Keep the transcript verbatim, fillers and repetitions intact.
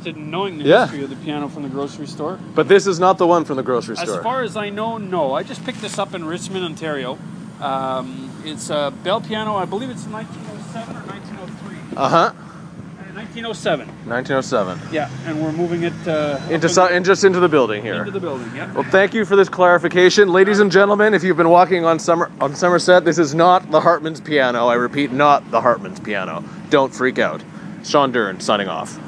interested in knowing the Yeah. history of the piano from the grocery store. But this is not the one from the grocery store. As far as I know, no. I just picked this up in Richmond, Ontario. Um, it's a Bell piano. I believe it's nineteen oh seven or nineteen oh three. Uh huh. nineteen oh seven. nineteen oh seven. Yeah, and we're moving it uh, Into so, and just into the building here. into the building. Yeah. Well, thank you for this clarification. Ladies and gentlemen, if you've been walking on Summer on Somerset, this is not the Hartman's piano. I repeat, not the Hartman's piano. Don't freak out. Sean Dern, signing off.